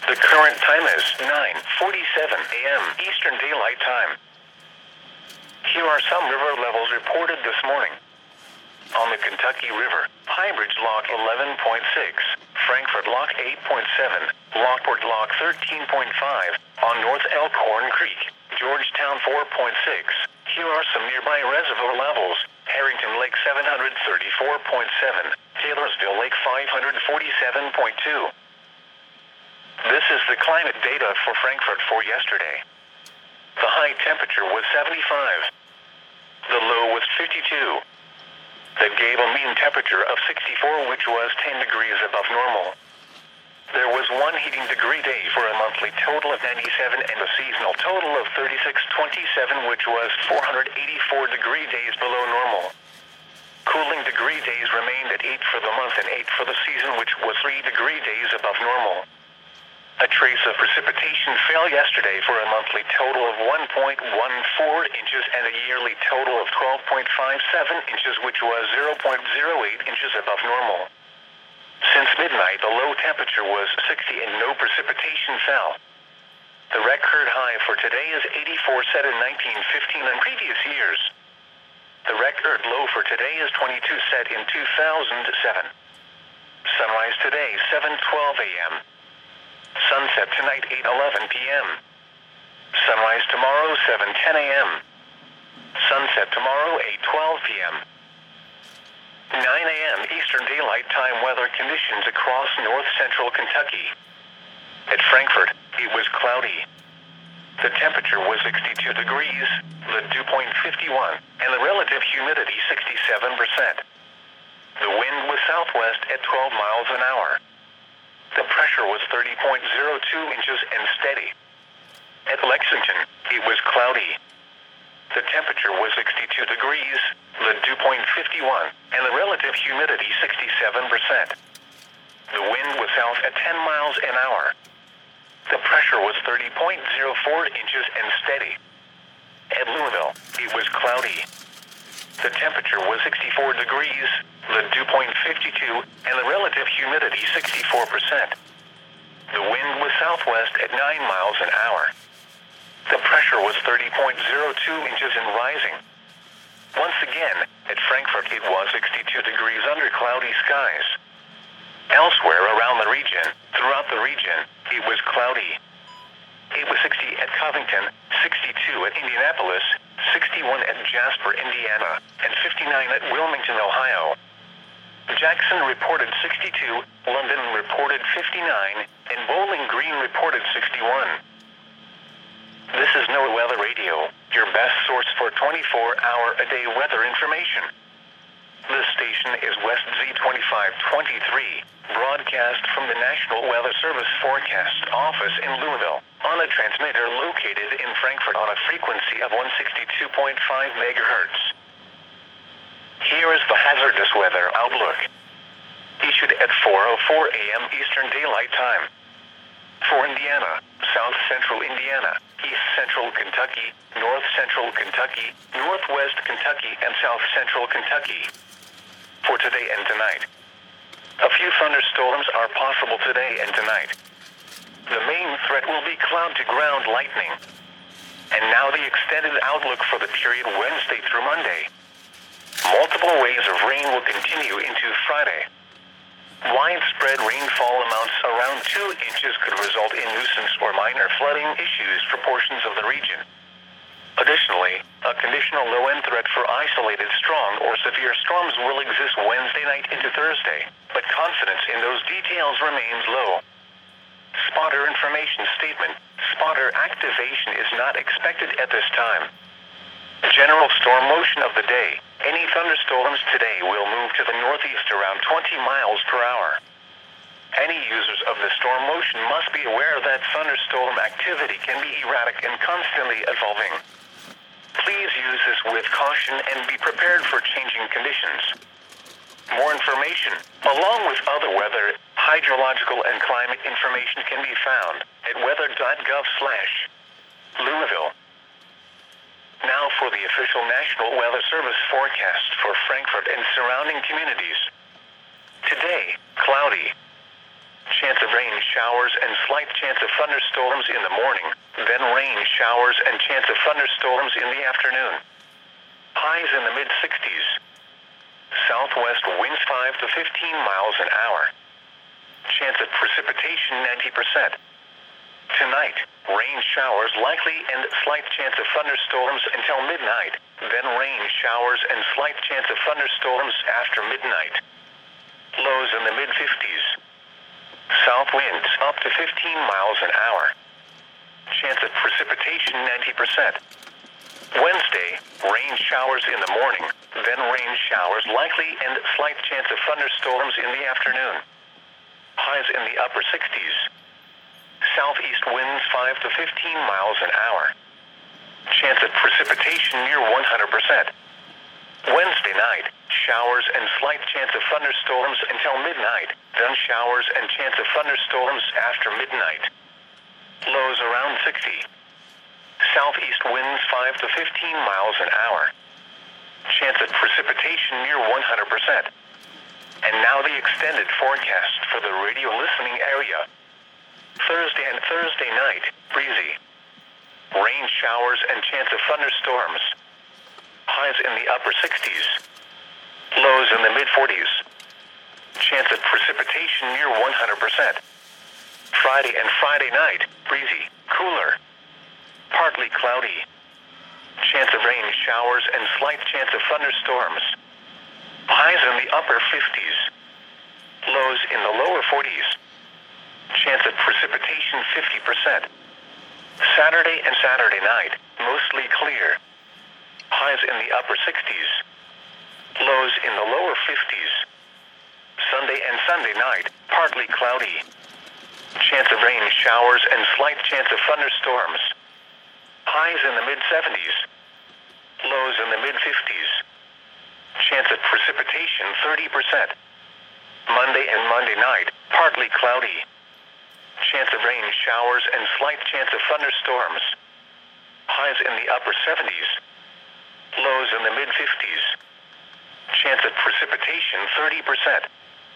The current time is 9:47 a.m. Eastern Daylight Time. Here are some river levels reported this morning. On the Kentucky River, Highbridge Lock 11.6, Frankfort Lock 8.7, Lockport Lock 13.5, on North Elkhorn Creek, Georgetown 4.6. Here are some nearby reservoir levels. Harrington Lake 734.7, Taylorsville Lake 547.2. This is the climate data for Frankfort for yesterday. The high temperature was 75. The low was 52. That gave a mean temperature of 64, which was 10 degrees above normal. There was one heating degree day for a monthly total of 97 and a seasonal total of 36.27, which was 484 degree days below normal. Cooling degree days remained at 8 for the month and 8 for the season, which was 3 degree days above normal. A trace of precipitation fell yesterday for a monthly total of 1.14 inches and a yearly total of 12.57 inches, which was 0.08 inches above normal. Since midnight, the low temperature was 60 and no precipitation fell. The record high for today is 84, set in 1915 and previous years. The record low for today is 22, set in 2007. Sunrise today, 7:12 a.m. Sunset tonight, 8:11 p.m. Sunrise tomorrow, 7:10 a.m. Sunset tomorrow, 8:12 p.m. 9 a.m. Eastern Daylight Time weather conditions across north-central Kentucky. At Frankfort, it was cloudy. The temperature was 62 degrees, the dew point 51, and the relative humidity 67%. The wind was southwest at 12 miles an hour. The pressure was 30.02 inches and steady. At Lexington, it was cloudy. The temperature was 62 degrees, the dew point 51, and the relative humidity 67%. The wind was south at 10 miles an hour. The pressure was 30.04 inches and steady. At Louisville, it was cloudy. The temperature was 64 degrees, the dew point 52, and the relative humidity 64%. The wind was southwest at 9 miles an hour. The pressure was 30.02 inches and rising. Once again, at Frankfort, it was 62 degrees under cloudy skies. Elsewhere around the region, throughout the region, it was cloudy. It was 60 at Covington, 62 at Indianapolis, 61 at Jasper, Indiana, and 59 at Wilmington, Ohio. Jackson reported 62, London reported 59, and Bowling Green reported 61. This is NOAA Weather Radio, your best source for 24-hour-a-day weather information. This station is West Z2523, broadcast from the National Weather Service Forecast Office in Louisville, on a transmitter located in Frankfort on a frequency of 162.5 megahertz. Here is the hazardous weather outlook. Issued at 4:04 a.m. Eastern Daylight Time. For Indiana, South Central Indiana, East Central Kentucky, North Central Kentucky, Northwest Kentucky, and South Central Kentucky. For today and tonight. A few thunderstorms are possible today and tonight. The main threat will be cloud-to-ground lightning. And now the extended outlook for the period Wednesday through Monday. Multiple waves of rain will continue into Friday. Widespread rainfall amounts around 2 inches could result in nuisance or minor flooding issues for portions of the region. Additionally, a conditional low-end threat for isolated strong or severe storms will exist Wednesday night into Thursday, but confidence in those details remains low. Spotter information statement: spotter activation is not expected at this time. General storm motion of the day: any thunderstorms today will move to the northeast around 20 miles per hour. Any users of the storm motion must be aware that thunderstorm activity can be erratic and constantly evolving. Please use this with caution and be prepared for changing conditions. More information, along with other weather, hydrological, and climate information can be found at weather.gov/Louisville. Now for the official National Weather Service forecast for Frankfort and surrounding communities. Today, cloudy. chance of rain, showers, and slight chance of thunderstorms in the morning, then rain, showers, and chance of thunderstorms in the afternoon. Highs in the mid-60s. Southwest winds 5 to 15 miles an hour. Chance of precipitation 90%. Tonight, rain, showers likely, and slight chance of thunderstorms until midnight, then rain, showers, and slight chance of thunderstorms after midnight. Lows in the mid-50s. South winds up to 15 miles an hour. Chance of precipitation 90%. Wednesday, rain, showers in the morning, then rain, showers likely, and slight chance of thunderstorms in the afternoon. Highs in the upper 60s. Southeast winds 5 to 15 miles an hour. Chance of precipitation near 100%. Wednesday night, showers and slight chance of thunderstorms until midnight, then showers and chance of thunderstorms after midnight. Lows around 60. Southeast winds 5 to 15 miles an hour. Chance of precipitation near 100%. And now the extended forecast for the radio listening area. Thursday and Thursday night, breezy. Rain, showers, and chance of thunderstorms. Highs in the upper 60s. Lows in the mid-40s. Chance of precipitation near 100%. Friday and Friday night, breezy, cooler. Partly cloudy. Chance of rain, showers, and slight chance of thunderstorms. Highs in the upper 50s. Lows in the lower 40s. Chance of precipitation 50%. Saturday and Saturday night, mostly clear. Highs in the upper 60s. Lows in the lower 50s. Sunday and Sunday night, partly cloudy. Chance of rain, showers, and slight chance of thunderstorms. Highs in the mid-70s. Lows in the mid-50s. Chance of precipitation 30%. Monday and Monday night, partly cloudy. Chance of rain, showers, and slight chance of thunderstorms. Highs in the upper 70s. Lows in the mid-50s. Chance of precipitation 30%.